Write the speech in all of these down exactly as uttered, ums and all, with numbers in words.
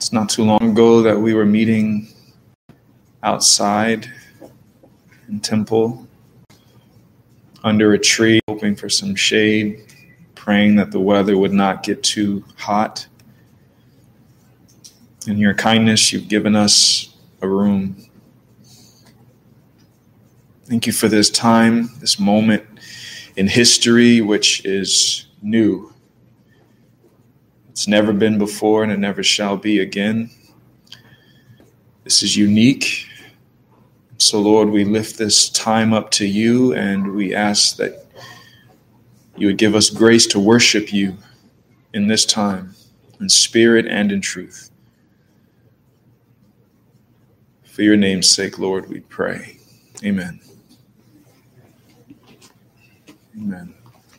It's not too long ago that we were meeting outside in Temple under a tree, hoping for some shade, praying that the weather would not get too hot. In your kindness, you've given us a room. Thank you for this time, this moment in history, which is new. It's never been before and it never shall be again. This is unique. So, Lord, we lift this time up to you and we ask that you would give us grace to worship you in this time, in spirit and in truth. For your name's sake, Lord, we pray. Amen. Amen.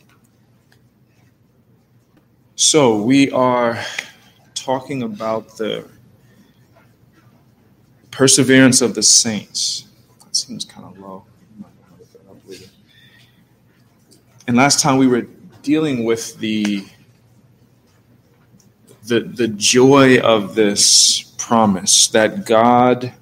So we are talking about the perseverance of the saints. That seems kind of low. And last time we were dealing with the, the, the joy of this promise that God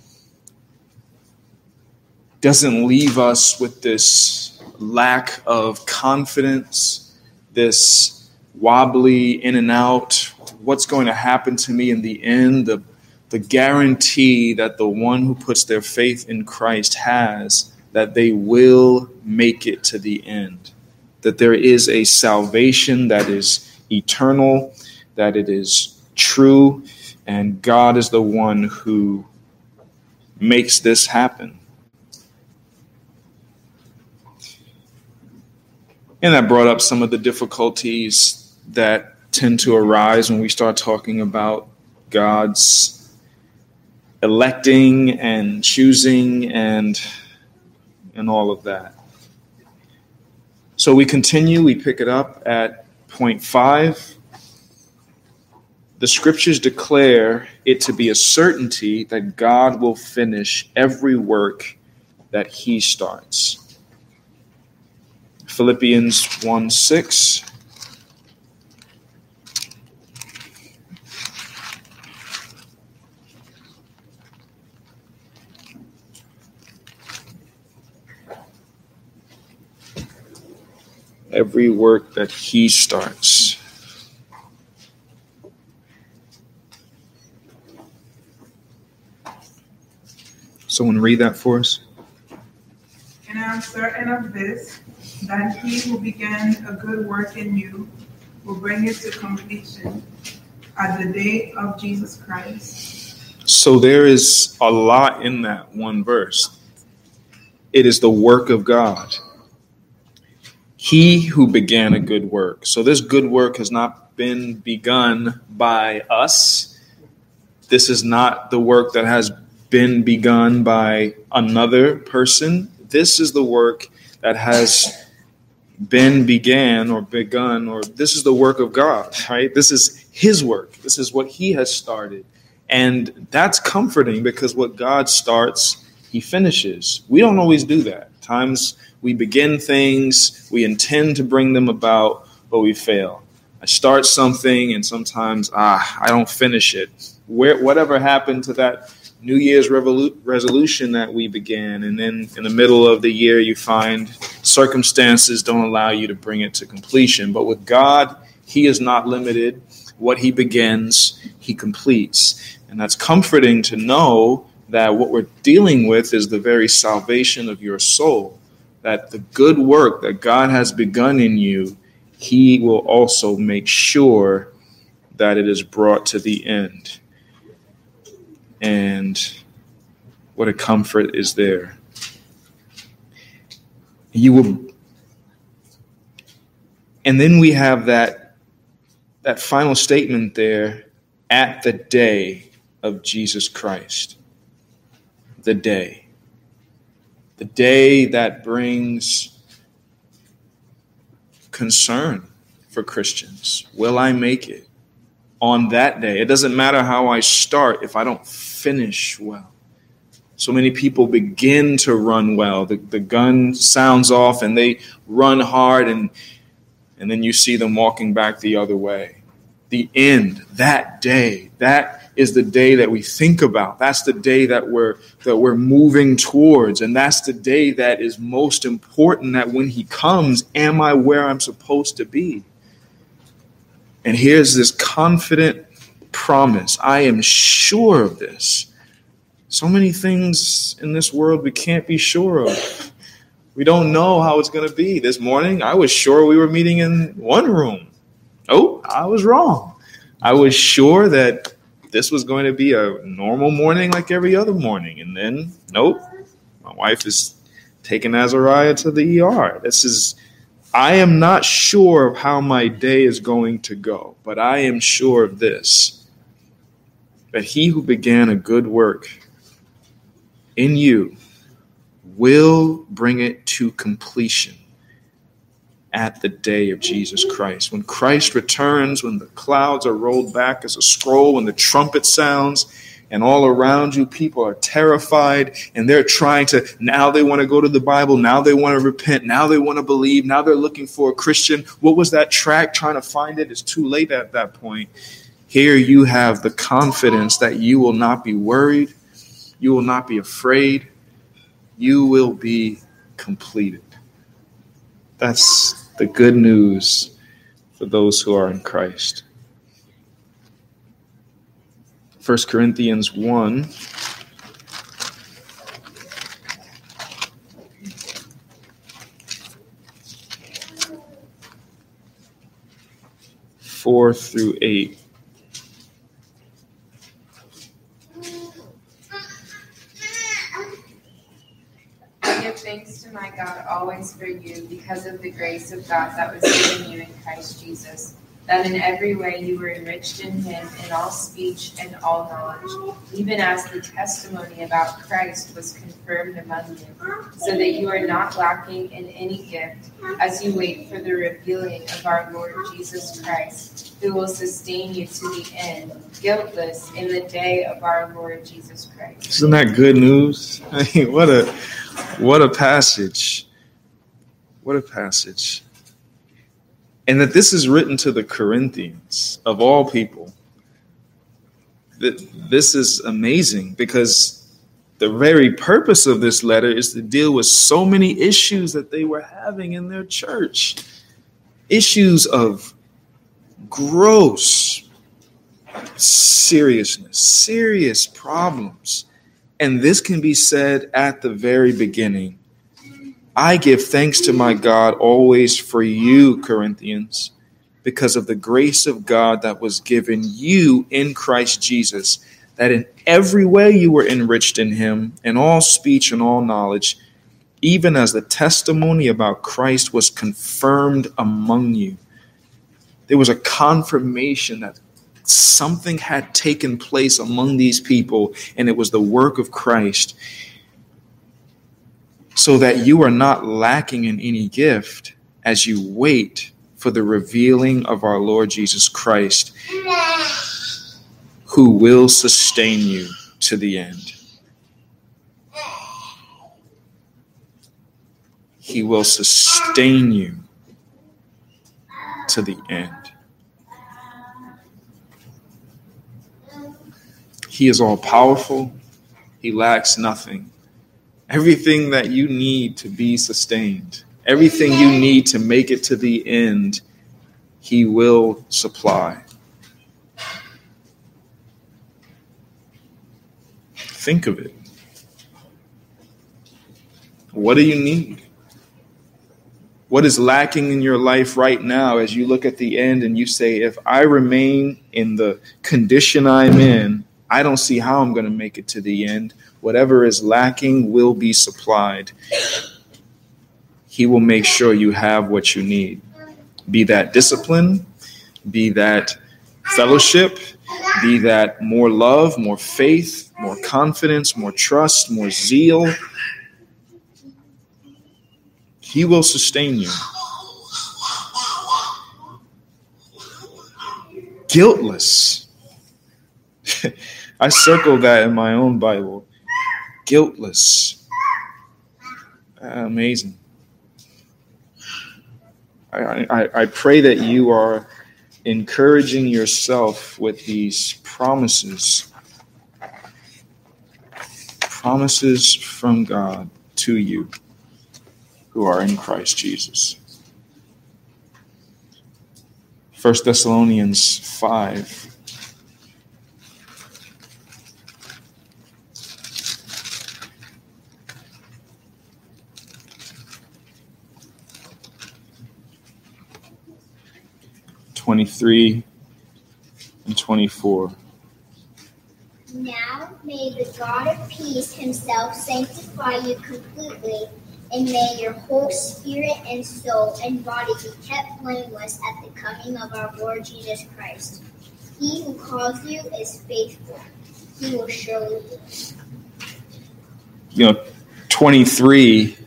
doesn't leave us with this lack of confidence, this wobbly in and out, what's going to happen to me in the end, the, the guarantee that the one who puts their faith in Christ has, that they will make it to the end, that there is a salvation that is eternal, that it is true, and God is the one who makes this happen. And that brought up some of the difficulties that tend to arise when we start talking about God's electing and choosing and and all of that. So we continue, we pick it up at point five. The scriptures declare it to be a certainty that God will finish every work that he starts. Philippians one six. Every work that he starts. Someone read that for us. And I am certain of this, that he who began a good work in you will bring it to completion at the day of Jesus Christ. So there is a lot in that one verse. It is the work of God. He who began a good work. So this good work has not been begun by us. This is not the work that has been begun by another person. This is the work that has been began or begun, or this is the work of God, right? This is his work. This is what he has started. And that's comforting because what God starts, he finishes. We don't always do that. Times we begin things, we intend to bring them about, but we fail. I start something and sometimes, ah, I don't finish it. Where, whatever happened to that New Year's revolu- resolution that we began, and then in the middle of the year you find circumstances don't allow you to bring it to completion. But with God, he is not limited. What he begins, he completes. And that's comforting to know that what we're dealing with is the very salvation of your soul, that the good work that God has begun in you, he will also make sure that it is brought to the end. And what a comfort is there. You will, and then we have that, that final statement there, at the day of Jesus Christ. The day. The day that brings concern for Christians. Will I make it on that day? It doesn't matter how I start if I don't finish well. So many people begin to run well. The, the gun sounds off and they run hard, and, and then you see them walking back the other way. The end, that day, that is the day that we think about. That's the day that we're that we're moving towards. And that's the day that is most important, that when he comes, am I where I'm supposed to be? And here's this confident promise. I am sure of this. So many things in this world we can't be sure of. We don't know how it's going to be. This morning, I was sure we were meeting in one room. Oh, I was wrong. I was sure that this was going to be a normal morning like every other morning. And then, nope, my wife is taking Azariah to the E R. This is, I am not sure of how my day is going to go, but I am sure of this, that he who began a good work in you will bring it to completion at the day of Jesus Christ. When Christ returns, when the clouds are rolled back as a scroll, when the trumpet sounds, and all around you people are terrified, and they're trying to, now they want to go to the Bible, now they want to repent, now they want to believe, now they're looking for a Christian. What was that track? Trying to find it. It's too late at that point. Here you have the confidence that you will not be worried, you will not be afraid, you will be completed. That's the good news for those who are in Christ. First Corinthians one. Four through eight. Thanks to my God always for you, because of the grace of God that was given you in Christ Jesus, that in every way you were enriched in him in all speech and all knowledge, even as the testimony about Christ was confirmed among you, so that you are not lacking in any gift as you wait for the revealing of our Lord Jesus Christ, who will sustain you to the end, guiltless in the day of our Lord Jesus Christ. Isn't that good news? I mean, what a what a passage. What a passage. And that this is written to the Corinthians, of all people. This is amazing, because the very purpose of this letter is to deal with so many issues that they were having in their church. Issues of gross seriousness, serious problems. And this can be said at the very beginning. I give thanks to my God always for you, Corinthians, because of the grace of God that was given you in Christ Jesus, that in every way you were enriched in him, in all speech and all knowledge, even as the testimony about Christ was confirmed among you. There was a confirmation that something had taken place among these people, and it was the work of Christ, so that you are not lacking in any gift as you wait for the revealing of our Lord Jesus Christ, who will sustain you to the end. He will sustain you to the end. He is all powerful. He lacks nothing. Everything that you need to be sustained, everything you need to make it to the end, he will supply. Think of it. What do you need? What is lacking in your life right now as you look at the end and you say, if I remain in the condition I'm in, I don't see how I'm going to make it to the end. Whatever is lacking will be supplied. He will make sure you have what you need. Be that discipline, be that fellowship, be that more love, more faith, more confidence, more trust, more zeal. He will sustain you. Guiltless. I circled that in my own Bible. Guiltless. Amazing. I, I, I pray that you are encouraging yourself with these promises. Promises from God to you who are in Christ Jesus. First Thessalonians five. twenty-three and twenty-four. Now may the God of peace himself sanctify you completely, and may your whole spirit and soul and body be kept blameless at the coming of our Lord Jesus Christ. He who calls you is faithful. He will surely do it. You know, twenty-three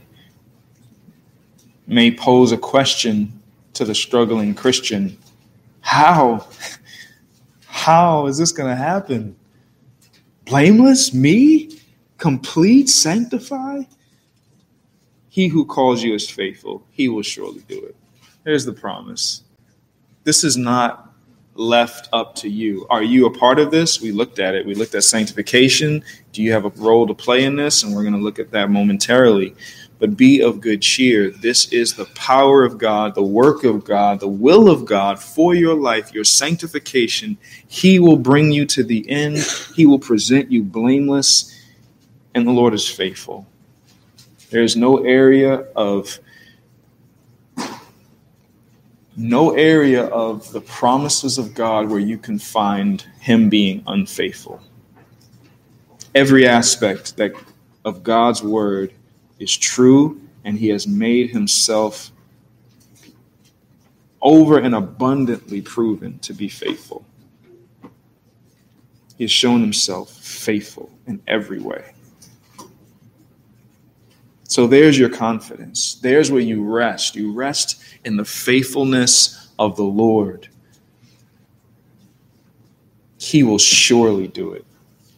may pose a question to the struggling Christian. How? How is this going to happen? Blameless? Me? Complete? Sanctified? He who calls you is faithful. He will surely do it. There's the promise. This is not left up to you. Are you a part of this? We looked at it. We looked at sanctification. Do you have a role to play in this? And we're going to look at that momentarily. But be of good cheer. This is the power of God, the work of God, the will of God for your life, your sanctification. He will bring you to the end. He will present you blameless, and the Lord is faithful. There is no area of no area of the promises of God where you can find him being unfaithful. Every aspect that of God's word is true, and he has made himself over and abundantly proven to be faithful. He has shown himself faithful in every way. So there's your confidence. There's where you rest. You rest in the faithfulness of the Lord. He will surely do it.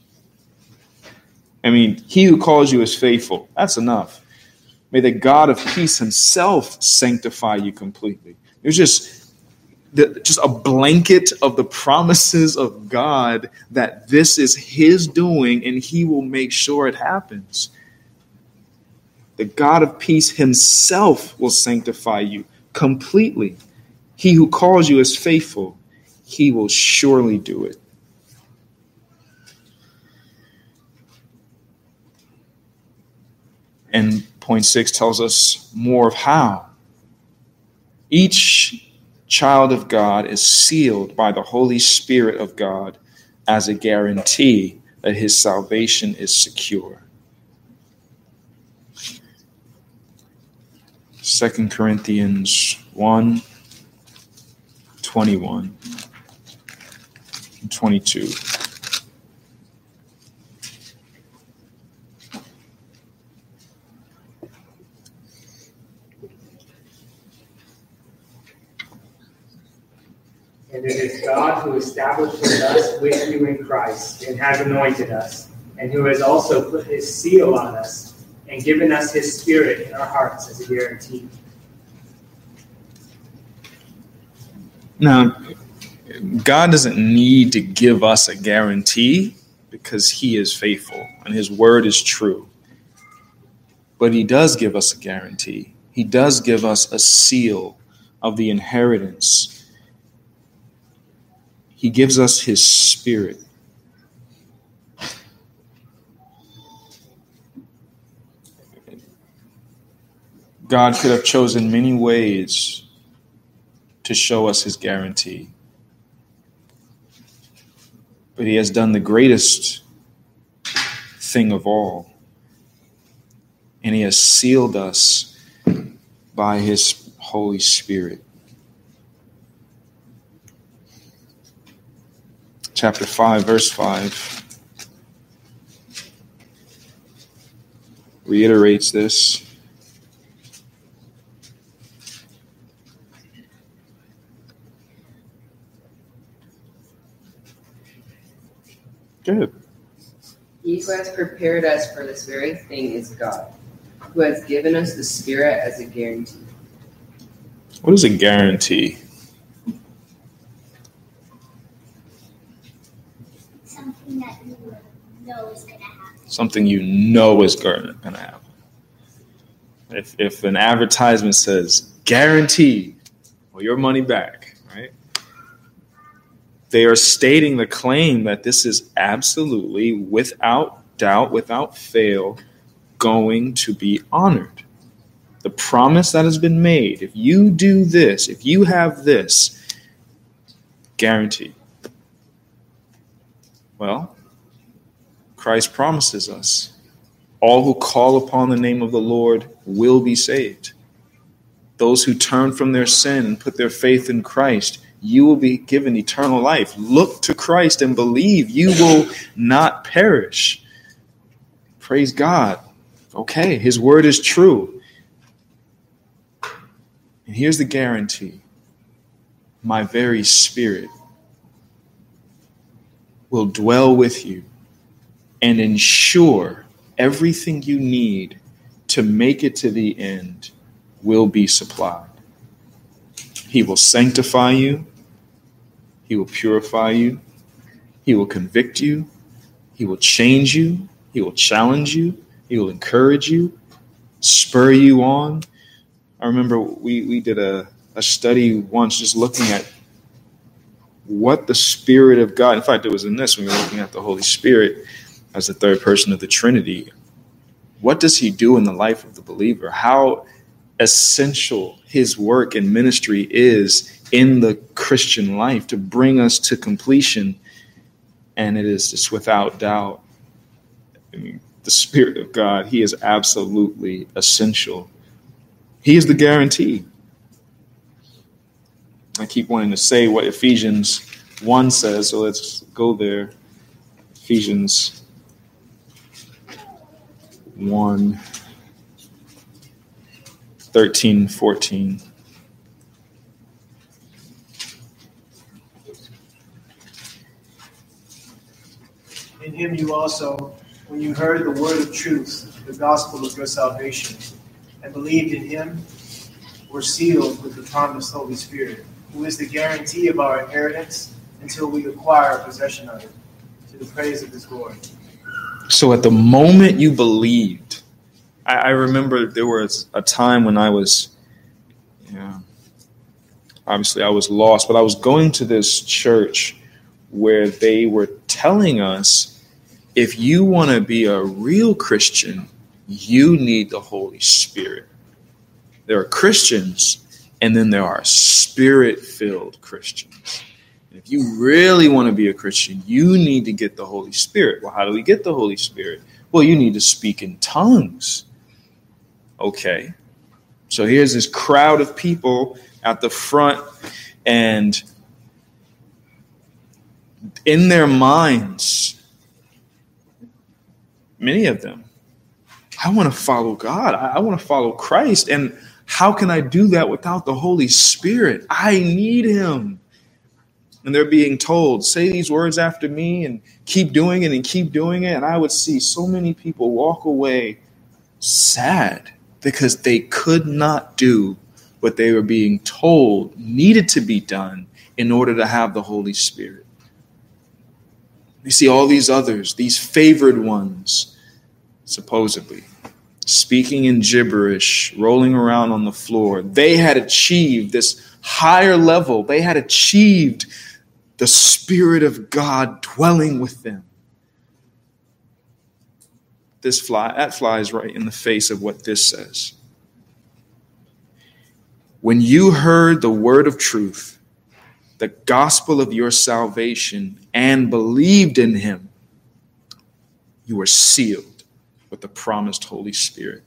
I mean, he who calls you is faithful. That's enough. May the God of peace himself sanctify you completely. There's just, just a blanket of the promises of God that this is his doing and he will make sure it happens. The God of peace himself will sanctify you completely. He who calls you is faithful. He will surely do it. And point six tells us more of how. Each child of God is sealed by the Holy Spirit of God as a guarantee that his salvation is secure. Second Corinthians one, twenty-one and twenty-two. And it is God who established us with you in Christ and has anointed us, and who has also put his seal on us and given us his Spirit in our hearts as a guarantee. Now, God doesn't need to give us a guarantee because he is faithful and his word is true. But he does give us a guarantee. He does give us a seal of the inheritance. He gives us his Spirit. God could have chosen many ways to show us his guarantee. But he has done the greatest thing of all. And he has sealed us by his Holy Spirit. Chapter five, verse five reiterates this. Good. He who has prepared us for this very thing is God, who has given us the Spirit as a guarantee. What is a guarantee? that you know is going to happen. Something you know is going to happen. If, if an advertisement says, guaranteed, or your money back, right? They are stating the claim that this is absolutely, without doubt, without fail, going to be honored. The promise that has been made, if you do this, if you have this, guaranteed. Well, Christ promises us, all who call upon the name of the Lord will be saved. Those who turn from their sin and put their faith in Christ, you will be given eternal life. Look to Christ and believe. You will not perish. Praise God. Okay, his word is true. And here's the guarantee. My very spirit will dwell with you and ensure everything you need to make it to the end will be supplied. He will sanctify you. He will purify you. He will convict you. He will change you. He will challenge you. He will encourage you, spur you on. I remember we, we did a, a study once just looking at what the Spirit of God, in fact, it was in this when we were looking at the Holy Spirit as the third person of the Trinity. What does he do in the life of the believer? How essential his work and ministry is in the Christian life to bring us to completion. And it is just without doubt, I mean, the Spirit of God, he is absolutely essential. He is the guarantee. I keep wanting to say what Ephesians one says, so let's go there. Ephesians one, thirteen, fourteen. In him you also, when you heard the word of truth, the gospel of your salvation, and believed in him, were sealed with the promised Holy Spirit, who is the guarantee of our inheritance until we acquire possession of it, to the praise of his glory. So at the moment you believed, I, I remember there was a time when I was, you know, obviously I was lost, but I was going to this church where they were telling us, if you want to be a real Christian, you need the Holy Spirit. There are Christians, and then there are Spirit-filled Christians. And if you really want to be a Christian, you need to get the Holy Spirit. Well, how do we get the Holy Spirit? Well, you need to speak in tongues. Okay. So here's this crowd of people at the front, and in their minds, many of them, I want to follow God. I, I want to follow Christ. And how can I do that without the Holy Spirit? I need him. And they're being told, say these words after me and keep doing it and keep doing it. And I would see so many people walk away sad because they could not do what they were being told needed to be done in order to have the Holy Spirit. You see all these others, these favored ones, supposedly, speaking in gibberish, rolling around on the floor. They had achieved this higher level. They had achieved the Spirit of God dwelling with them. This fly, that flies right in the face of what this says. When you heard the word of truth, the gospel of your salvation, and believed in him, you were sealed with the promised Holy Spirit.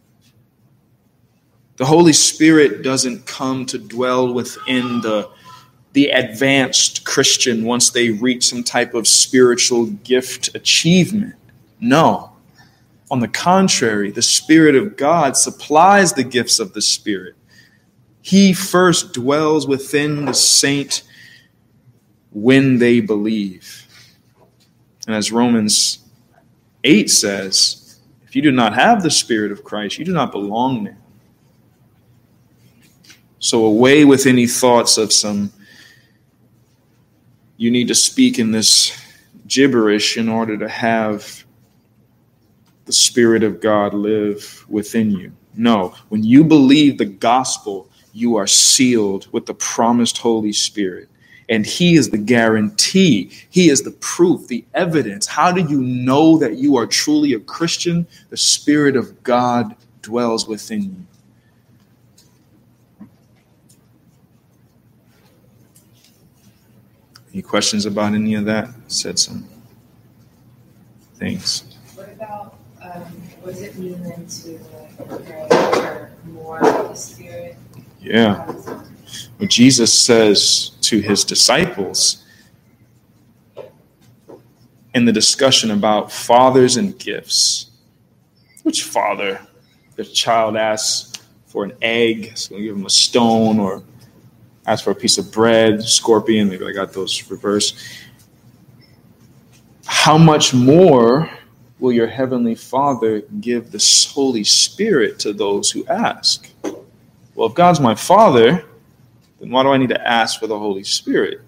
The Holy Spirit doesn't come to dwell within the, the advanced Christian once they reach some type of spiritual gift achievement. No. On the contrary, the Spirit of God supplies the gifts of the Spirit. He first dwells within the saint when they believe. And as Romans eight says, if you do not have the Spirit of Christ, you do not belong there. So away with any thoughts of some, you need to speak in this gibberish in order to have the Spirit of God live within you. No, when you believe the gospel, you are sealed with the promised Holy Spirit. And he is the guarantee. He is the proof, the evidence. How do you know that you are truly a Christian? The Spirit of God dwells within you. Any questions about any of that? Said some things. What about, um, what does it mean then to uh, pray for more of the Spirit? Yeah. Well, Jesus says to his disciples in the discussion about fathers and gifts, which father, the child asks for an egg, it's going to give him a stone, or ask for a piece of bread, scorpion, maybe I got those reversed. How much more will your heavenly Father give the Holy Spirit to those who ask? Well, if God's my Father, then why do I need to ask for the Holy Spirit?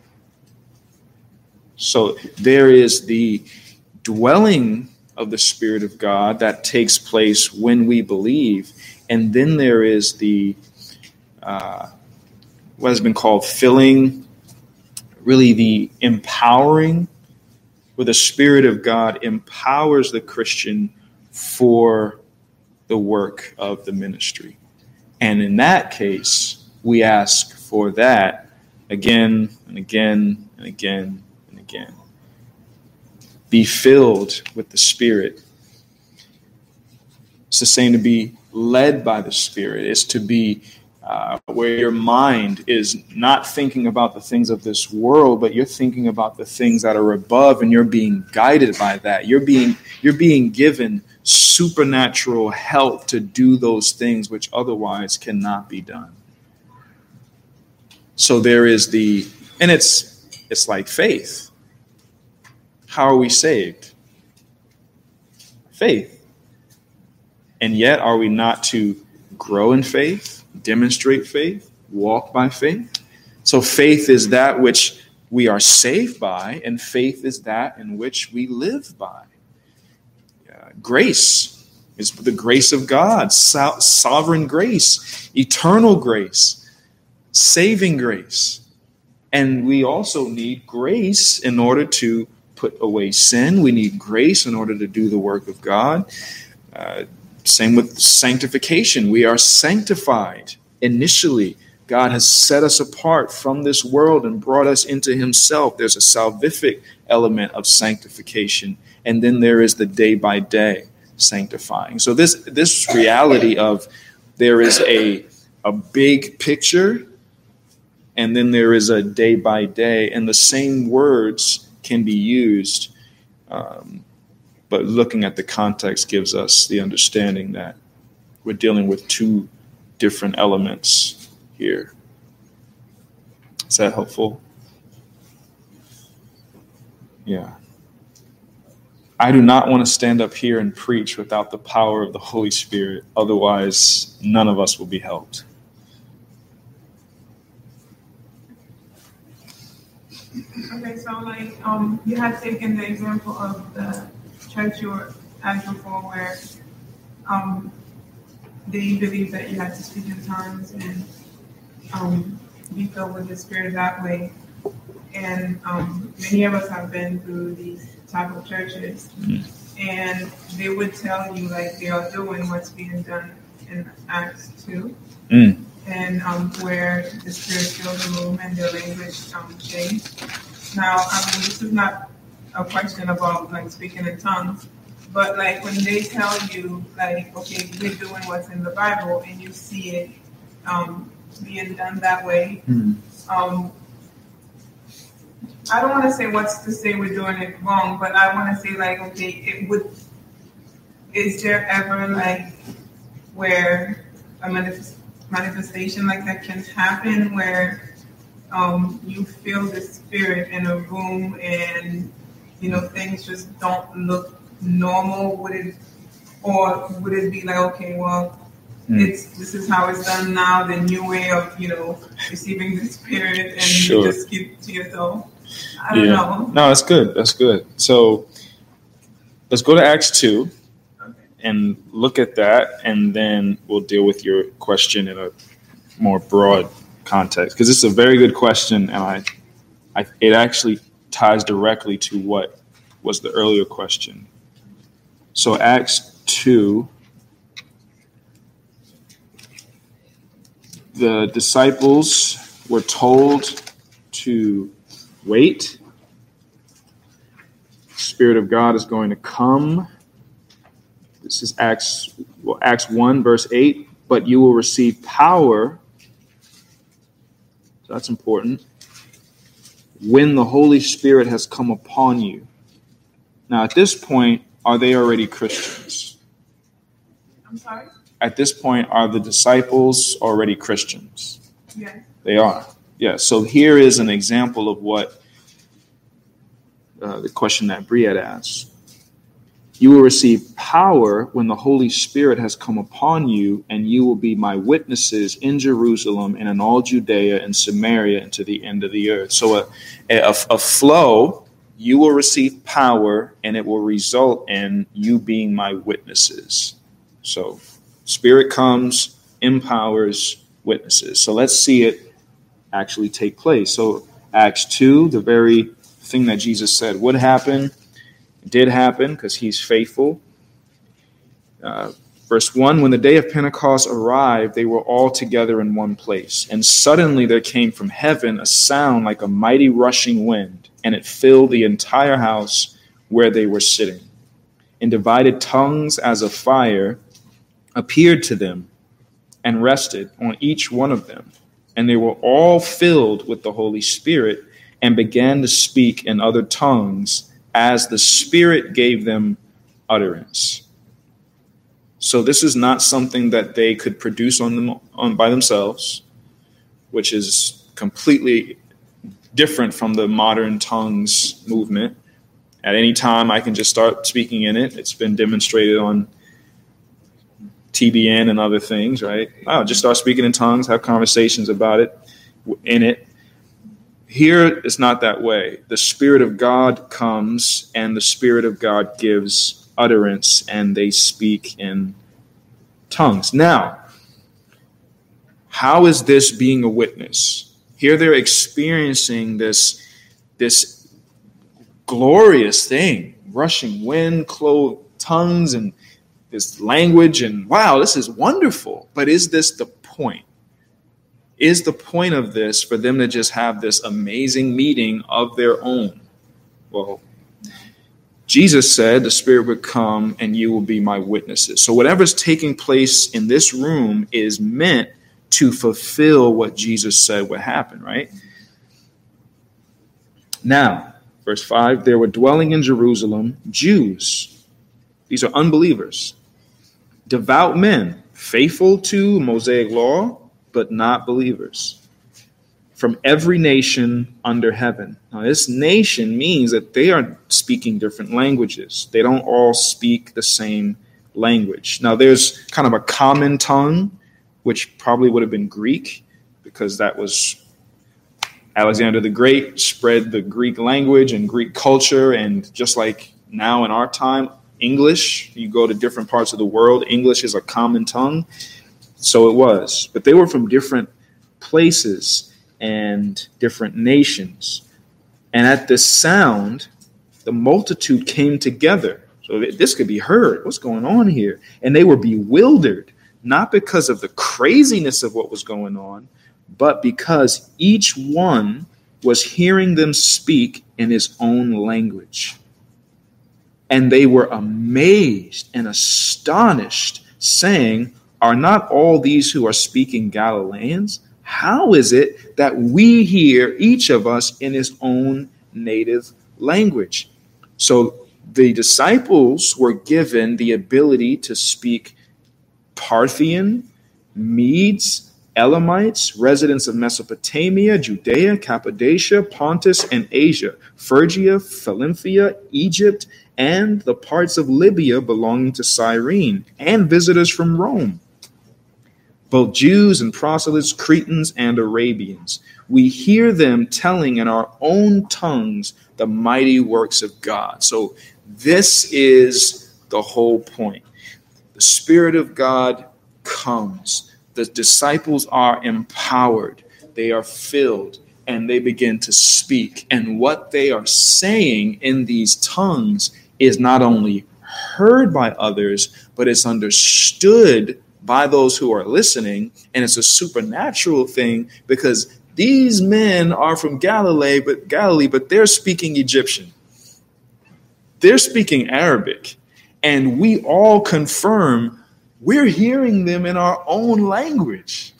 So there is the dwelling of the Spirit of God that takes place when we believe. And then there is the uh, what has been called filling, really the empowering, where the Spirit of God empowers the Christian for the work of the ministry. And in that case, we ask for that again and again and again and again. Be filled with the Spirit. It's the same to be led by the Spirit. It's to be uh, where your mind is not thinking about the things of this world, but you're thinking about the things that are above, and you're being guided by that. You're being you're being given supernatural help to do those things which otherwise cannot be done. So there is the, and it's it's like faith. How are we saved? Faith. And yet, are we not to grow in faith, demonstrate faith, walk by faith? So faith is that which we are saved by, and faith is that in which we live by. Uh, grace is the grace of God, so- sovereign grace, eternal grace, saving grace. And we also need grace in order to put away sin. We need grace in order to do the work of God. Uh, Same with sanctification. We are sanctified initially. God has set us apart from this world and brought us into himself. There's a salvific element of sanctification. And then there is the day by day sanctifying. So this, this reality of there is a, a big picture, and then there is a day by day, and the same words can be used, um, but looking at the context gives us the understanding that we're dealing with two different elements here. Is that helpful? Yeah. I do not want to stand up here and preach without the power of the Holy Spirit. Otherwise, none of us will be helped. Okay, so like um, you had taken the example of the church you were at before, where um, they believed that you had to speak in tongues and um, be filled with the Spirit that way. And um, many of us have been through these type of churches, mm. and they would tell you like they are doing what's being done in Acts two. Mm. And um, where the Spirit fills the room and the language um, changed. Now, I mean, this is not a question about like speaking in tongues, but like when they tell you like, okay, we're doing what's in the Bible, and you see it um, being done that way, mm-hmm. um, I don't want to say what's to say we're doing it wrong, but I want to say like, okay, it would. Is there ever like where a manifest, manifestation like that can happen where um, you feel the Spirit in a room and you know things just don't look normal? Would it, or would it be like, okay, well, mm. it's this is how it's done now, the new way of you know receiving the Spirit, and sure. you just keep to yourself? I don't Yeah. know. No, that's good. That's good. So let's go to Acts two Okay. and look at that, and then we'll deal with your question in a more broad context, because it's a very good question, and I, I, it actually ties directly to what was the earlier question. So Acts two, the disciples were told to wait. Spirit of God is going to come. This is Acts, well, Acts one, verse eight. But you will receive power. So that's important. When the Holy Spirit has come upon you. Now, at this point, are they already Christians? I'm sorry? At this point, are the disciples already Christians? Yes. They are. Yeah. So here is an example of what uh, the question that Bree had asked. You will receive power when the Holy Spirit has come upon you, and you will be my witnesses in Jerusalem and in all Judea and Samaria and to the end of the earth. So a, a, a flow, you will receive power, and it will result in you being my witnesses. So Spirit comes, empowers, witnesses. So let's see it actually take place. So Acts two, the very thing that Jesus said would happen, did happen because he's faithful. Uh, verse one, when the day of Pentecost arrived, they were all together in one place. And suddenly there came from heaven a sound like a mighty rushing wind, and it filled the entire house where they were sitting. And divided tongues as of fire appeared to them and rested on each one of them. And they were all filled with the Holy Spirit and began to speak in other tongues as the Spirit gave them utterance. So this is not something that they could produce on them on by themselves, which is completely different from the modern tongues movement. At any time, I can just start speaking in it. It's been demonstrated on T B N and other things, right? I'll just start speaking in tongues, have conversations about it, in it. Here, it's not that way. The Spirit of God comes, and the Spirit of God gives utterance, and they speak in tongues. Now, how is this being a witness? Here they're experiencing this, this glorious thing, rushing wind, clothed tongues, and this language, and wow, this is wonderful. But is this the point? Is the point of this for them to just have this amazing meeting of their own? Well, Jesus said the Spirit would come and you will be my witnesses. So whatever's taking place in this room is meant to fulfill what Jesus said would happen, right? Now, verse five, there were dwelling in Jerusalem Jews. These are unbelievers. Devout men, faithful to Mosaic law, but not believers, from every nation under heaven. Now, this nation means that they are speaking different languages. They don't all speak the same language. Now, there's kind of a common tongue, which probably would have been Greek, because that was Alexander the Great spread the Greek language and Greek culture. And just like now in our time, English, you go to different parts of the world, English is a common tongue. So it was. But they were from different places and different nations. And at this sound, the multitude came together. So this could be heard. What's going on here? And they were bewildered, not because of the craziness of what was going on, but because each one was hearing them speak in his own language. And they were amazed and astonished, saying, are not all these who are speaking Galileans? How is it that we hear each of us in his own native language? So the disciples were given the ability to speak Parthian, Medes, Elamites, residents of Mesopotamia, Judea, Cappadocia, Pontus, and Asia, Phrygia, Philympia, Egypt, and the parts of Libya belonging to Cyrene, and visitors from Rome. both Jews and proselytes, Cretans and Arabians. We hear them telling in our own tongues the mighty works of God. So this is the whole point. The Spirit of God comes. The disciples are empowered. They are filled, and they begin to speak. And what they are saying in these tongues is not only heard by others, but it's understood by those who are listening. And it's a supernatural thing because these men are from Galilee, but Galilee, but they're speaking Egyptian. They're speaking Arabic. And we all confirm we're hearing them in our own language.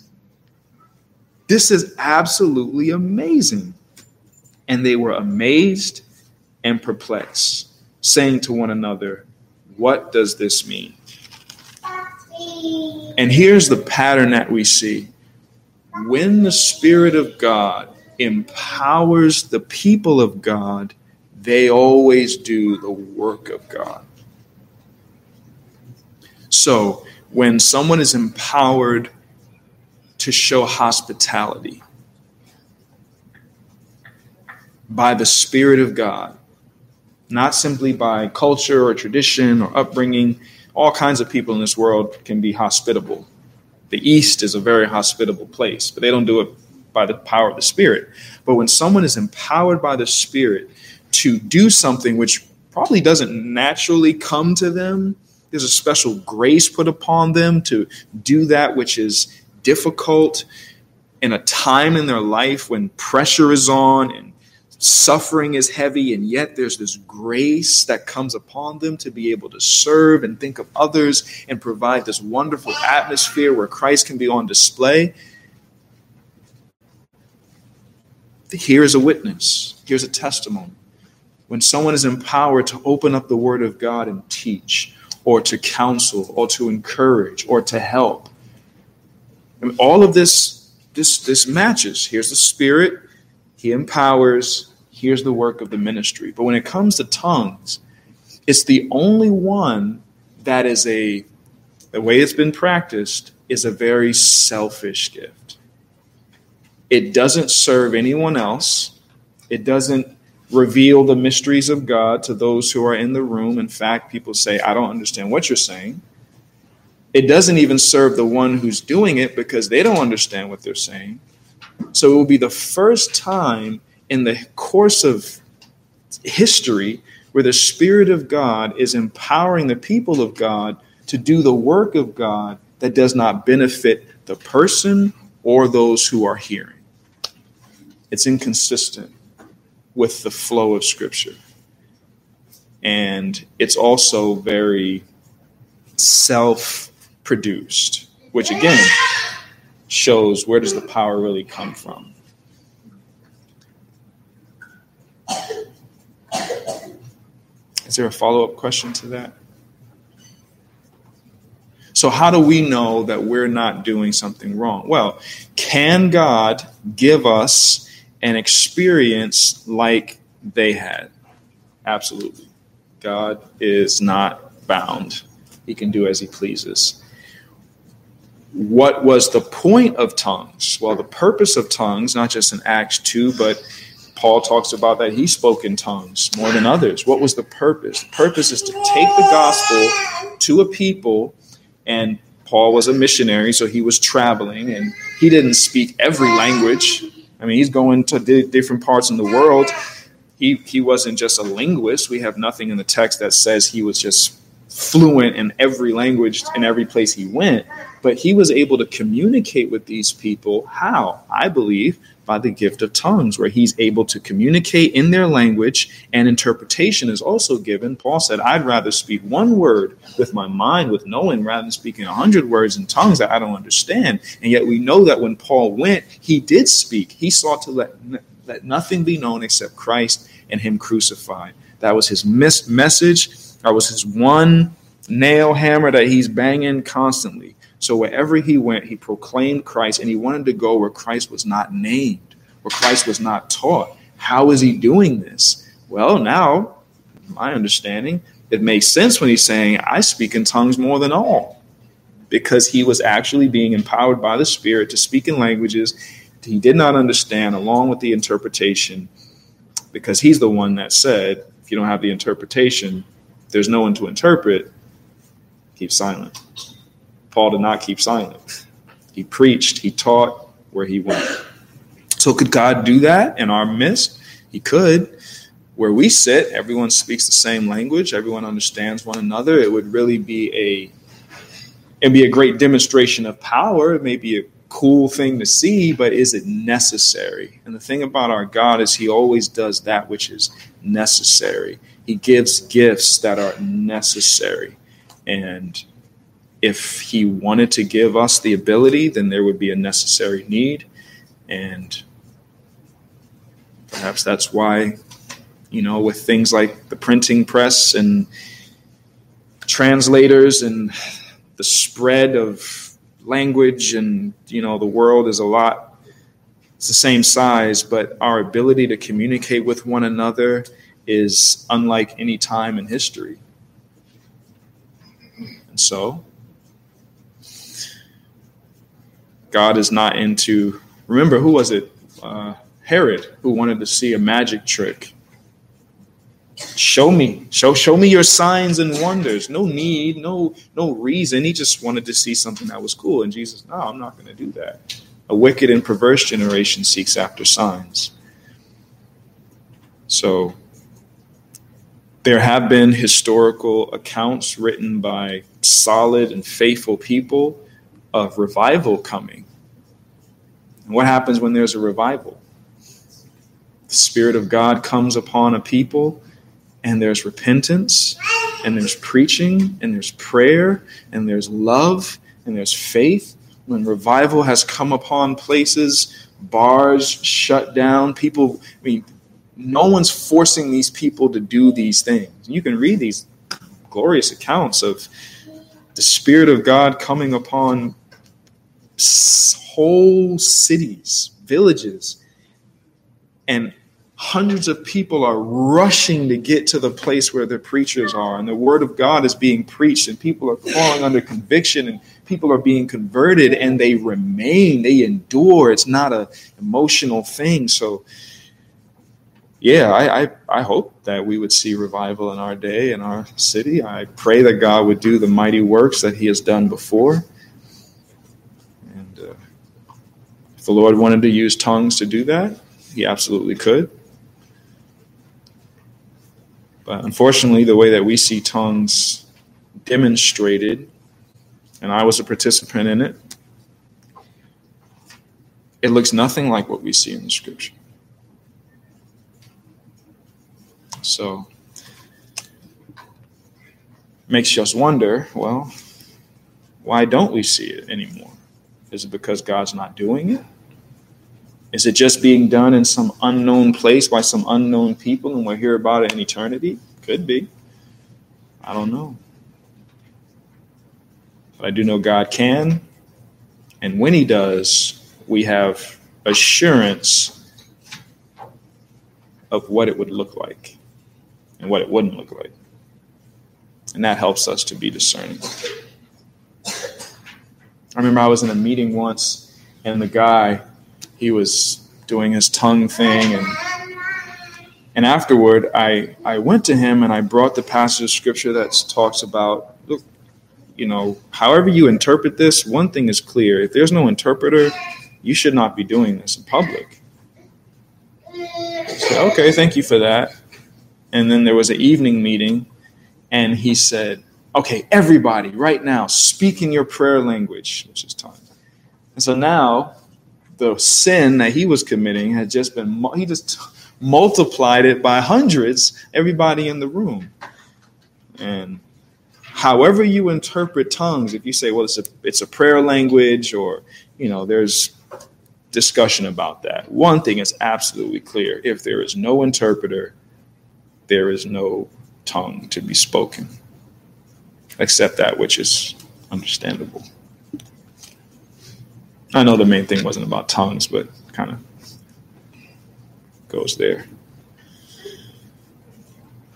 This is absolutely amazing. And they were amazed and perplexed, saying to one another, what does this mean? And here's the pattern that we see. When the Spirit of God empowers the people of God, they always do the work of God. So when someone is empowered to show hospitality by the Spirit of God, not simply by culture or tradition or upbringing, all kinds of people in this world can be hospitable. The East is a very hospitable place, but they don't do it by the power of the Spirit. But when someone is empowered by the Spirit to do something which probably doesn't naturally come to them, there's a special grace put upon them to do that which is difficult in a time in their life when pressure is on and suffering is heavy, and yet there's this grace that comes upon them to be able to serve and think of others and provide this wonderful atmosphere where Christ can be on display. Here's a witness. Here's a testimony. When someone is empowered to open up the Word of God and teach, or to counsel, or to encourage, or to help, and all of this, this, this matches. Here's the Spirit. He empowers. Here's the work of the ministry. But when it comes to tongues, it's the only one that is a, the way it's been practiced, is a very selfish gift. It doesn't serve anyone else. It doesn't reveal the mysteries of God to those who are in the room. In fact, people say, I don't understand what you're saying. It doesn't even serve the one who's doing it because they don't understand what they're saying. So it will be the first time in the course of history where the Spirit of God is empowering the people of God to do the work of God that does not benefit the person or those who are hearing. It's inconsistent with the flow of Scripture. And it's also very self-produced, which again shows where does the power really come from. Is there a follow-up question to that? So how do we know that we're not doing something wrong? Well, can God give us an experience like they had? Absolutely. God is not bound. He can do as he pleases. What was the point of tongues? Well, the purpose of tongues, not just in Acts two, but Paul talks about that he spoke in tongues more than others. What was the purpose? The purpose is to take the gospel to a people, and Paul was a missionary, so he was traveling, and he didn't speak every language. I mean, he's going to di- different parts in the world. He he wasn't just a linguist. We have nothing in the text that says he was just fluent in every language in every place he went. But he was able to communicate with these people. How? I believe by the gift of tongues, where he's able to communicate in their language, and interpretation is also given. Paul said, I'd rather speak one word with my mind, with knowing, rather than speaking a hundred words in tongues that I don't understand. And yet we know that when Paul went, he did speak. He sought to let, let nothing be known except Christ and him crucified. That was his mis- message. That was his one nail hammer that he's banging constantly. So wherever he went, he proclaimed Christ, and he wanted to go where Christ was not named, where Christ was not taught. How is he doing this? Well, now, my understanding, it makes sense when he's saying, I speak in tongues more than all. because he was actually being empowered by the Spirit to speak in languages he did not understand, along with the interpretation, because he's the one that said, if you don't have the interpretation, there's no one to interpret, keep silent. Paul did not keep silent. He preached, he taught where he went. So could God do that in our midst? He could. Where we sit, everyone speaks the same language, everyone understands one another. It would really be a it'd be a great demonstration of power. It may be a cool thing to see, but is it necessary? And the thing about our God is he always does that which is necessary. He gives gifts that are necessary. And if he wanted to give us the ability, then there would be a necessary need. And perhaps that's why, you know, with things like the printing press and translators and the spread of language and, you know, the world is a lot, it's the same size, but our ability to communicate with one another is unlike any time in history. And so God is not into, remember, who was it? Uh, Herod, who wanted to see a magic trick. Show me, show, show me your signs and wonders. No need, no, no reason. He just wanted to see something that was cool. And Jesus, no, I'm not going to do that. A wicked and perverse generation seeks after signs. So there have been historical accounts written by solid and faithful people of revival coming. And what happens when there's a revival? The Spirit of God comes upon a people, and there's repentance, and there's preaching, and there's prayer, and there's love, and there's faith. When revival has come upon places, bars shut down, people, I mean, no one's forcing these people to do these things. You can read these glorious accounts of the Spirit of God coming upon whole cities, villages, and hundreds of people are rushing to get to the place where the preachers are, and the word of God is being preached, and people are falling under conviction, and people are being converted, and they remain, they endure. It's not an emotional thing. So, yeah, I, I, I hope that we would see revival in our day, in our city. I pray that God would do the mighty works that he has done before. And uh, if the Lord wanted to use tongues to do that, he absolutely could. But unfortunately, the way that we see tongues demonstrated, and I was a participant in it, it looks nothing like what we see in the scripture. So, makes us wonder, well, why don't we see it anymore? Is it because God's not doing it? Is it just being done in some unknown place by some unknown people and we'll hear about it in eternity? Could be. I don't know. But I do know God can. And when he does, we have assurance of what it would look like and what it wouldn't look like. And that helps us to be discerning. I remember I was in a meeting once, and the guy, he was doing his tongue thing, and and afterward I I went to him and I brought the passage of scripture that talks about, look, you know, however you interpret this, one thing is clear. If there's no interpreter, you should not be doing this in public. I said, okay, thank you for that. And then there was an evening meeting, and he said, okay, everybody right now, speak in your prayer language, which is tongue. And so now the sin that he was committing had just been, he just multiplied it by hundreds, everybody in the room. And however you interpret tongues, if you say, well, it's a, it's a prayer language, or, you know, there's discussion about that. One thing is absolutely clear. If there is no interpreter, there is no tongue to be spoken, except that which is understandable. I know the main thing wasn't about tongues, but kind of goes there.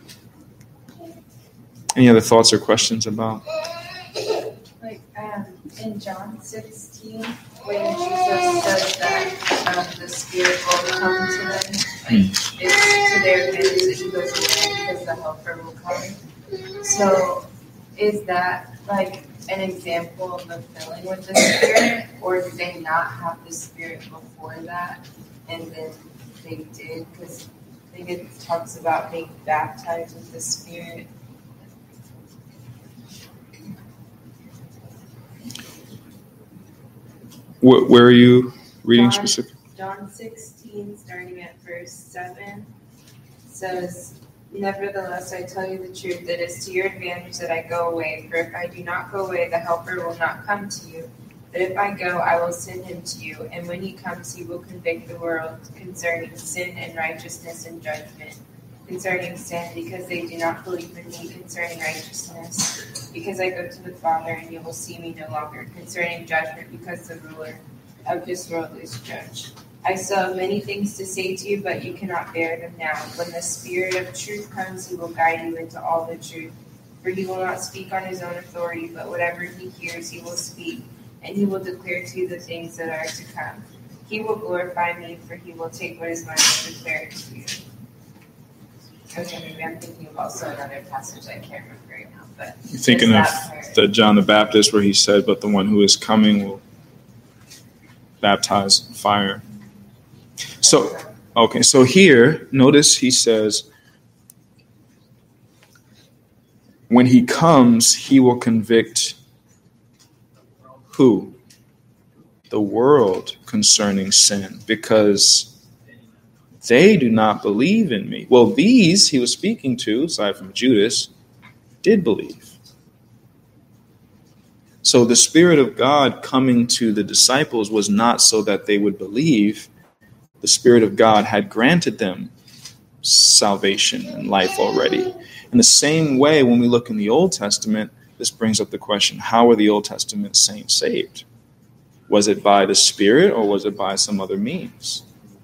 Any other thoughts or questions about? Like, um, in John sixteen, when Jesus says that um, the Spirit will come to them, like, it's to their advantage that he goes away because the Helper will come. So is that like an example of the filling with the Spirit, or did they not have the Spirit before that, and then they did? Because I think it talks about being baptized with the Spirit. Where, where are you reading John, specifically? John sixteen, starting at verse seven, says, "Nevertheless, I tell you the truth, it is to your advantage that I go away. For if I do not go away, the Helper will not come to you. But if I go, I will send him to you. And when he comes, he will convict the world concerning sin and righteousness and judgment. Concerning sin, because they do not believe in me. Concerning righteousness, because I go to the Father, and you will see me no longer. Concerning judgment, because the ruler of this world is judged. I still have many things to say to you, but you cannot bear them now. When the Spirit of truth comes, he will guide you into all the truth. For he will not speak on his own authority, but whatever he hears, he will speak, and he will declare to you the things that are to come. He will glorify me, for he will take what is mine and declare it to you." Okay, maybe I'm thinking of also another passage I can't remember right now. But You're thinking of the John the Baptist where he said, "But the one who is coming will baptize in fire." So, okay, so here, notice he says, when he comes, he will convict who? The world concerning sin, because they do not believe in me. Well, these he was speaking to, aside from Judas, did believe. So the Spirit of God coming to the disciples was not so that they would believe. The Spirit of God had granted them salvation and life already. In the same way, when we look in the Old Testament, this brings up the question, how were the Old Testament saints saved? Was it by the Spirit or was it by some other means?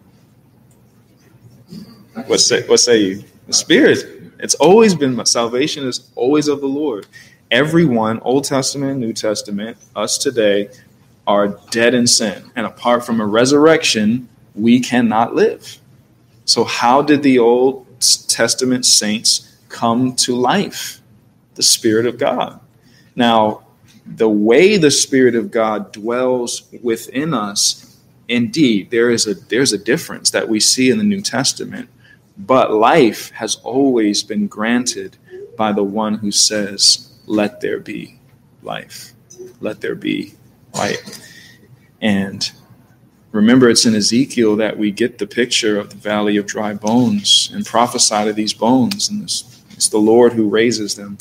What say, what say you? The Spirit. It's always been, salvation is always of the Lord. Everyone, Old Testament, New Testament, us today, are dead in sin. And apart from a resurrection, we cannot live. So how did the Old Testament saints come to life? The Spirit of God. Now, the way the Spirit of God dwells within us, indeed, there is a there's a difference that we see in the New Testament. But life has always been granted by the one who says, "Let there be life. Let there be light." And remember, it's in Ezekiel that we get the picture of the valley of dry bones and prophesy to these bones. And it's, it's the Lord who raises them.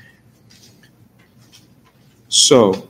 So,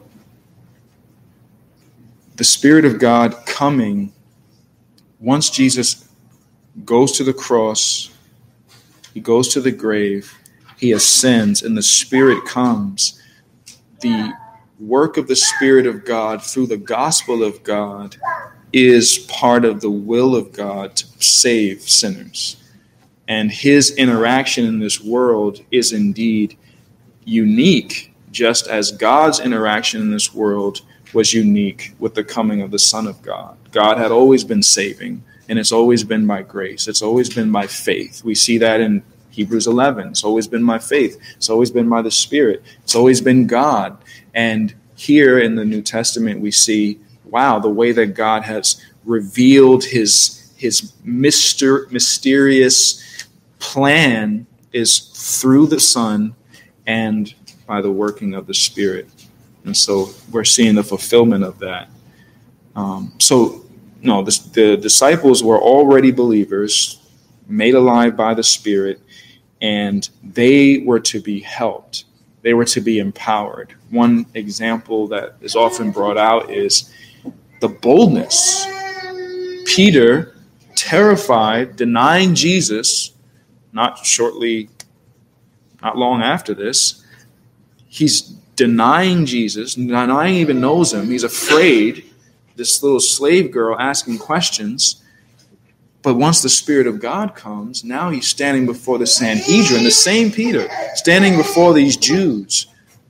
the Spirit of God coming, once Jesus goes to the cross, he goes to the grave, he ascends, and the Spirit comes. The work of the Spirit of God through the gospel of God is part of the will of God to save sinners. And his interaction in this world is indeed unique, just as God's interaction in this world was unique with the coming of the Son of God. God had always been saving, and it's always been by grace. It's always been by faith. We see that in Hebrews eleven. It's always been by faith. It's always been by the Spirit. It's always been God. And here in the New Testament, we see, wow, the way that God has revealed his, his myster- mysterious plan is through the Son and by the working of the Spirit. And so we're seeing the fulfillment of that. Um, so, no, the, the disciples were already believers, made alive by the Spirit, and they were to be helped. They were to be empowered. One example that is often brought out is the boldness. Peter, terrified, denying Jesus, not shortly, not long after this, he's denying Jesus, denying he even knows him. He's afraid. This little slave girl asking questions. But once the Spirit of God comes, now he's standing before the Sanhedrin, the same Peter, standing before these Jews,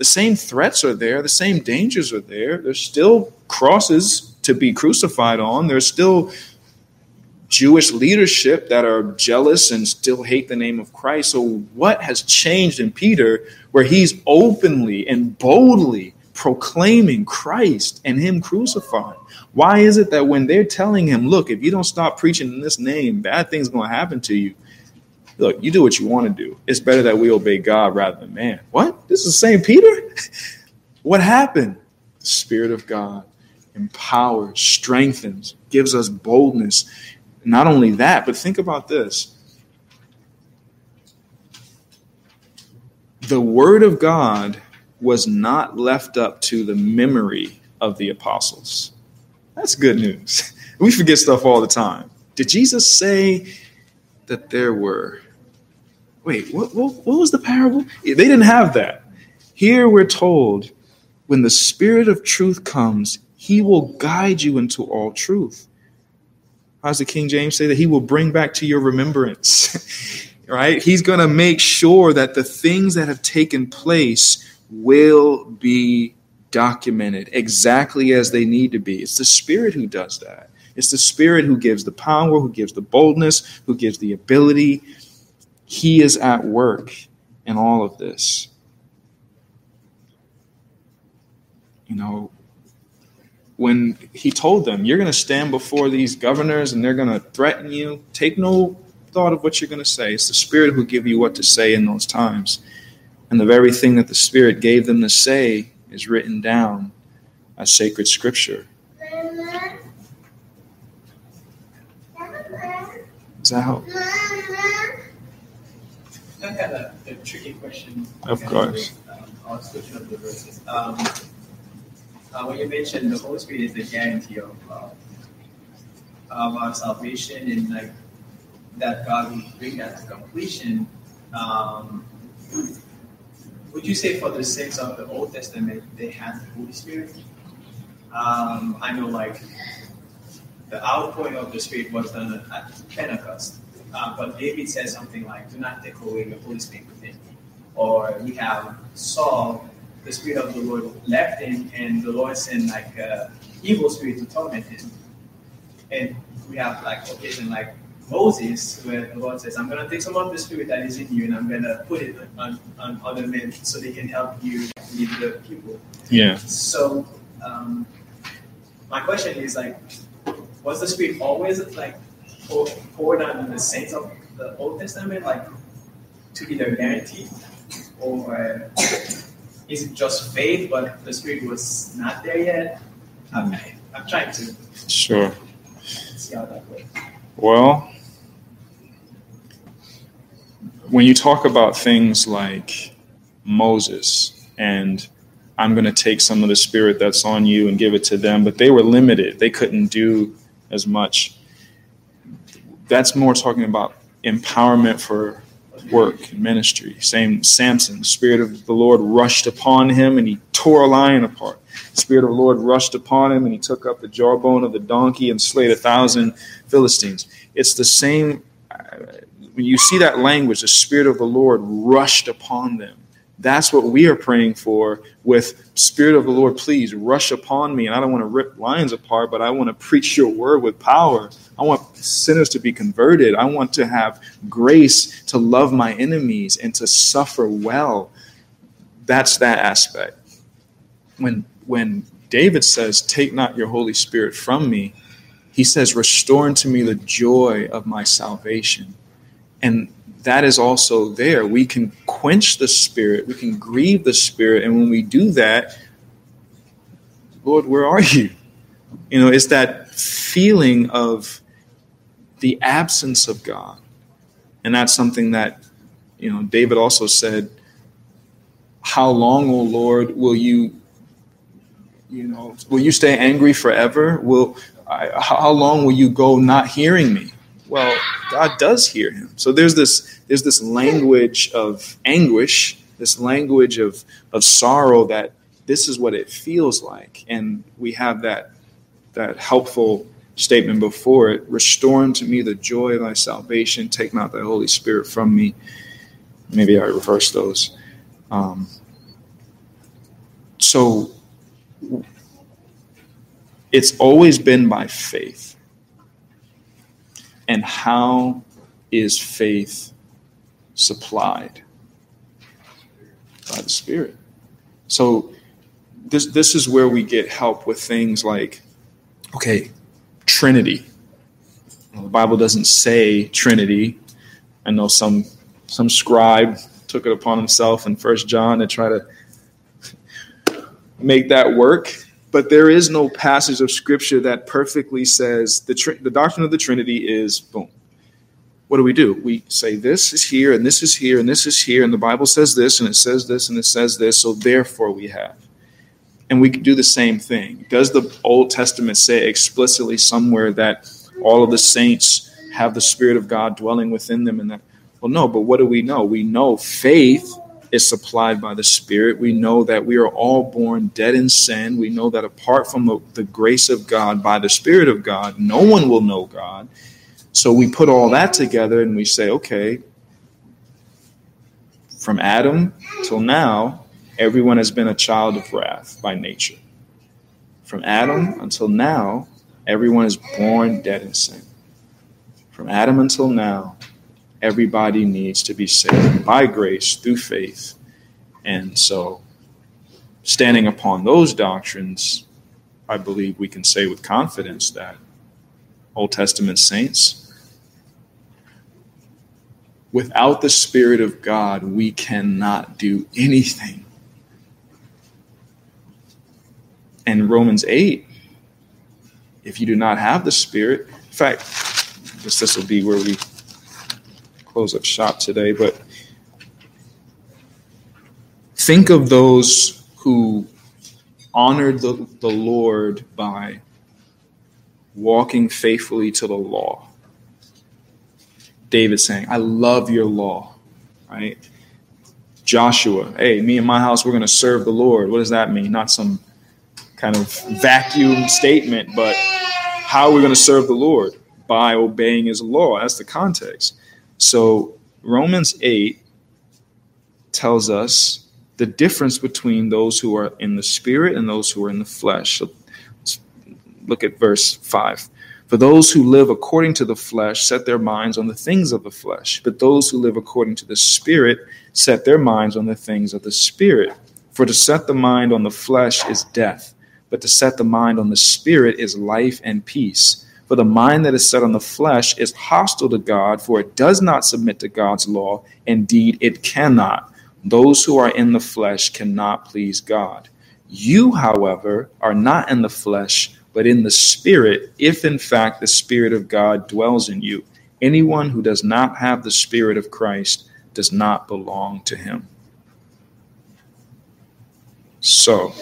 The same threats are there. The same dangers are there. There's still crosses to be crucified on. There's still Jewish leadership that are jealous and still hate the name of Christ. So what has changed in Peter where he's openly and boldly proclaiming Christ and him crucified? Why is it that when they're telling him, look, if you don't stop preaching in this name, bad things are going to happen to you? Look, you do what you want to do. It's better that we obey God rather than man. What? This is the same Peter? What happened? The Spirit of God empowers, strengthens, gives us boldness. Not only that, but think about this. The word of God was not left up to the memory of the apostles. That's good news. We forget stuff all the time. Did Jesus say that there were... Wait, what, what, what was the parable? They didn't have that. Here we're told, when the Spirit of truth comes, he will guide you into all truth. How does the King James say that? He will bring back to your remembrance, right? He's going to make sure that the things that have taken place will be documented exactly as they need to be. It's the Spirit who does that. It's the Spirit who gives the power, who gives the boldness, who gives the ability. He is at work in all of this. You know, when he told them, you're going to stand before these governors and they're going to threaten you, take no thought of what you're going to say. It's the Spirit who give you what to say in those times. And the very thing that the Spirit gave them to say is written down as sacred scripture. Does that help? I had a, a tricky question. Of course. Um, I'll switch up the verses. Um, uh, when you mentioned the Holy Spirit is the guarantee of, uh, of our salvation and like that God will bring that to completion, um, would you say for the saints of the Old Testament they had the Holy Spirit? Um, I know like the outpouring of the Spirit was done at Pentecost. Uh, but David says something like, do not take away the Holy Spirit within me. Or we have Saul, the Spirit of the Lord left him, and the Lord sent like an evil spirit to torment him. And we have like occasion like Moses, where the Lord says, I'm going to take some of the Spirit that is in you, and I'm going to put it on, on other men so they can help you lead the people. Yeah. So um, my question is like, was the Spirit always like poured on the saints of the Old Testament, like to be their guarantee, or is it just faith, but the Spirit was not there yet? I'm, I'm trying to sure see how that works. Well, when you talk about things like Moses and I'm going to take some of the Spirit that's on you and give it to them, but they were limited. They couldn't do as much. That's more talking about empowerment for work and ministry. Same Samson, the Spirit of the Lord rushed upon him and he tore a lion apart. The Spirit of the Lord rushed upon him and he took up the jawbone of the donkey and slayed a thousand Philistines. It's the same. When you see that language, the Spirit of the Lord rushed upon them. That's what we are praying for with Spirit of the Lord, please rush upon me. And I don't want to rip lions apart, but I want to preach your word with power. I want sinners to be converted. I want to have grace to love my enemies and to suffer well. That's that aspect. When, when David says, take not your Holy Spirit from me, he says, restore unto me the joy of my salvation. And that is also there. We can quench the Spirit. We can grieve the Spirit. And when we do that, Lord, where are you? You know, it's that feeling of the absence of God. And that's something that, you know, David also said, how long, O Lord, will you, you know, will you stay angry forever? Will I, how long will you go not hearing me? Well, God does hear him. So there's this there's this language of anguish, this language of, of sorrow that this is what it feels like. And we have that that helpful statement before it, restore unto me the joy of thy salvation, take not thy Holy Spirit from me. Maybe I reverse those. Um, So it's always been by faith. And how is faith supplied? By the Spirit. So this this is where we get help with things like, okay, Trinity. Well, the Bible doesn't say Trinity. I know some some scribe took it upon himself in First John to try to make that work. But there is no passage of Scripture that perfectly says the tr- the doctrine of the Trinity is boom. What do we do? We say this is here and this is here and this is here, and the Bible says this and it says this and it says this, so therefore we have. And we can do the same thing. Does the Old Testament say explicitly somewhere that all of the saints have the Spirit of God dwelling within them? And that, well, no, but what do we know? We know faith is supplied by the Spirit. We know that we are all born dead in sin. We know that apart from the, the grace of God, by the Spirit of God, no one will know God. So we put all that together and we say, okay, from Adam till now, everyone has been a child of wrath by nature. From Adam until now, everyone is born dead in sin. From Adam until now, everybody needs to be saved by grace through faith. And so, standing upon those doctrines, I believe we can say with confidence that Old Testament saints, without the Spirit of God, we cannot do anything. And Romans eight, if you do not have the Spirit, in fact, this, this will be where we close up shop today, but think of those who honored the, the Lord by walking faithfully to the law. David saying, I love your law, right? Joshua, hey, me and my house, we're going to serve the Lord. What does that mean? Not some kind of vacuum statement, but how are we going to serve the Lord? By obeying his law. That's the context. So Romans eight tells us the difference between those who are in the Spirit and those who are in the flesh. So let's look at verse five. For those who live according to the flesh set their minds on the things of the flesh, but those who live according to the Spirit set their minds on the things of the Spirit. For to set the mind on the flesh is death, but to set the mind on the Spirit is life and peace. For the mind that is set on the flesh is hostile to God, for it does not submit to God's law. Indeed, it cannot. Those who are in the flesh cannot please God. You, however, are not in the flesh, but in the Spirit, if in fact the Spirit of God dwells in you. Anyone who does not have the Spirit of Christ does not belong to him. So,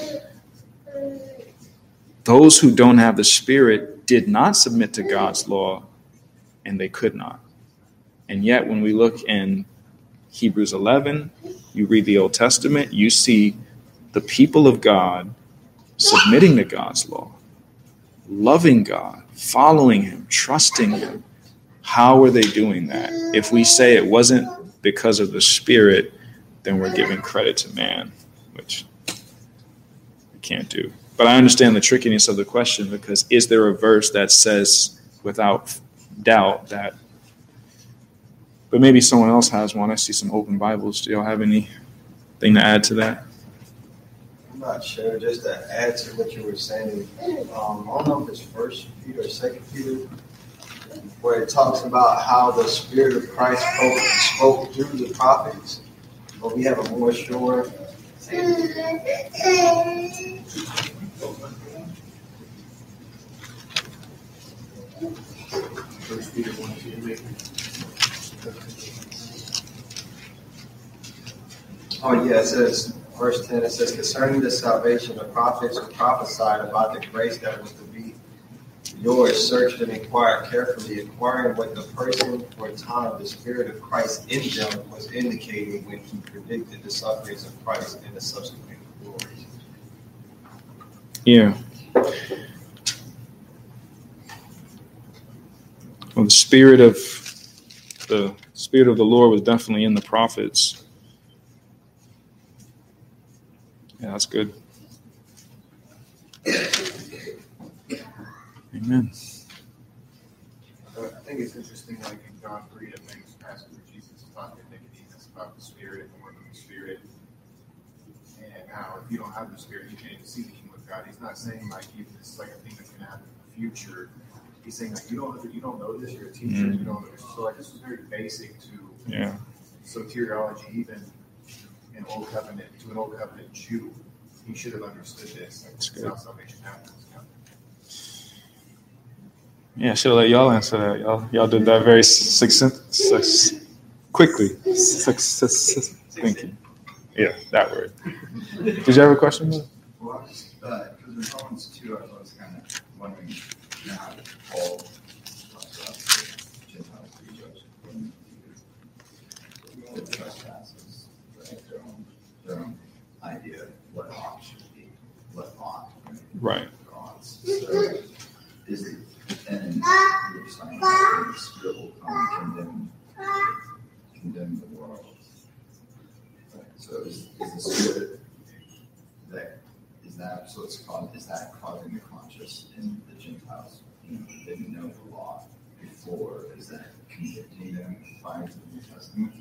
those who don't have the Spirit did not submit to God's law, and they could not. And yet, when we look in Hebrews eleven, you read the Old Testament, you see the people of God submitting to God's law, loving God, following him, trusting him. How are they doing that? If we say it wasn't because of the Spirit, then we're giving credit to man, which we can't do. But I understand the trickiness of the question, because is there a verse that says without doubt that? But maybe someone else has one. I see some open Bibles. Do y'all have anything to add to that? I'm not sure. Just to add to what you were saying, um, I don't know if it's First Peter or Second Peter, where it talks about how the Spirit of Christ spoke, spoke through the prophets, but we have a more sure. First Peter one, two, Oh yeah, it says verse ten. It says, concerning the salvation, the prophets who prophesied about the grace that was to be yours, searched and inquired carefully, inquiring what the person or time the Spirit of Christ in them was indicating when he predicted the sufferings of Christ and the subsequent glories. Yeah. Well, the spirit of the spirit of the Lord was definitely in the prophets. Yeah, that's good. Amen. Uh, I think it's interesting, like in John three, I think it's passage where Jesus taught to Nicodemus about the Spirit and the work of the Spirit, and how if you don't have the Spirit, you can't even see the kingdom of God. He's not saying like even this is like a thing that's going to happen in the future. He's saying like you don't you don't know this. You're a teacher. Mm-hmm. You don't know this. So like this was very basic to yeah soteriology, even in Old Covenant to an Old Covenant Jew. He should have understood this. Like, this is how salvation happens. Yeah, I should have let y'all answer that. Y'all, y'all did that very succinct, succ- quickly. Succ- Thank you. Yeah, that word. Did you have a question? Well, I was, uh, because in Romans two, I was kind of wondering, you know, how Paul talks about the Gentiles to be judged according to their trespasses, right? Their own, their own idea of what ought should be, what ought. Right. So, is it, and you're saying that the Spirit will come and condemn, condemn the world. Right. So is, is the Spirit that is that so it's caused is that causing the conscience in the Gentiles? You know, they didn't know the law before. Is that convicting them prior to the New Testament?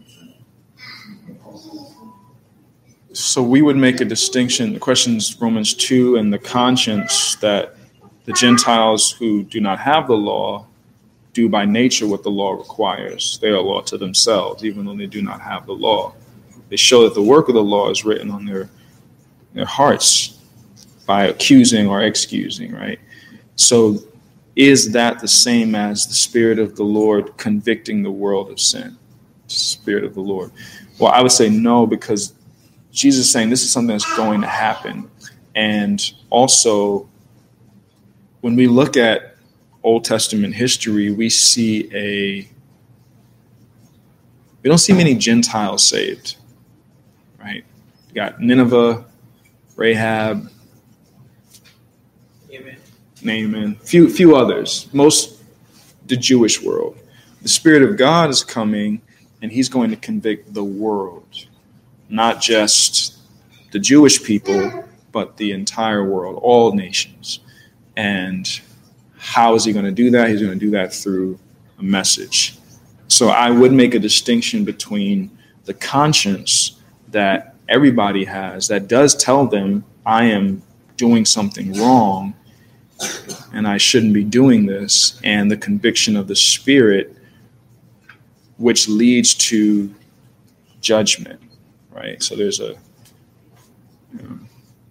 So we would make a distinction. The question is Romans two and the conscience that the Gentiles who do not have the law do by nature what the law requires. They are a law to themselves, even though they do not have the law. They show that the work of the law is written on their, their hearts by accusing or excusing, right? So is that the same as the Spirit of the Lord convicting the world of sin? Spirit of the Lord. Well, I would say no, because Jesus is saying this is something that's going to happen. And also, when we look at Old Testament history, we see a, we don't see many Gentiles saved, right? You got Nineveh, Rahab, Amen. Naaman, few, few others, most the Jewish world. The Spirit of God is coming, and he's going to convict the world, not just the Jewish people, but the entire world, all nations. And how is he going to do that? He's going to do that through a message. So I would make a distinction between the conscience that everybody has that does tell them I am doing something wrong and I shouldn't be doing this, and the conviction of the Spirit, which leads to judgment, right? So there's a, you know,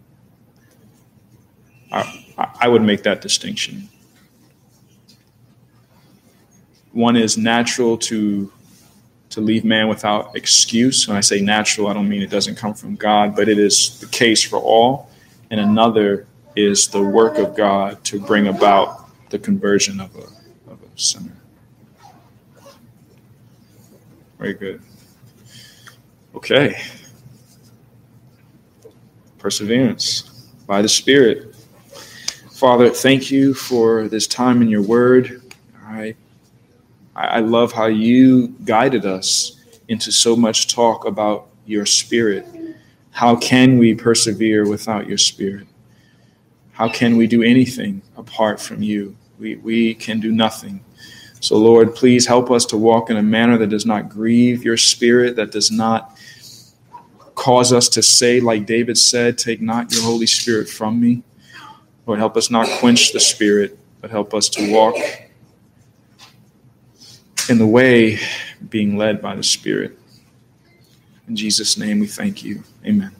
I, I would make that distinction. One is natural to to leave man without excuse. When I say natural, I don't mean it doesn't come from God, but it is the case for all. And another is the work of God to bring about the conversion of a of a sinner. Very good. Okay. Perseverance by the Spirit. Father, thank you for this time in your word. I, I love how you guided us into so much talk about your Spirit. How can we persevere without your Spirit? How can we do anything apart from you? We, we can do nothing. So, Lord, please help us to walk in a manner that does not grieve your Spirit, that does not cause us to say, like David said, take not your Holy Spirit from me. Lord, help us not quench the Spirit, but help us to walk in the way being led by the Spirit. In Jesus' name we thank you. Amen.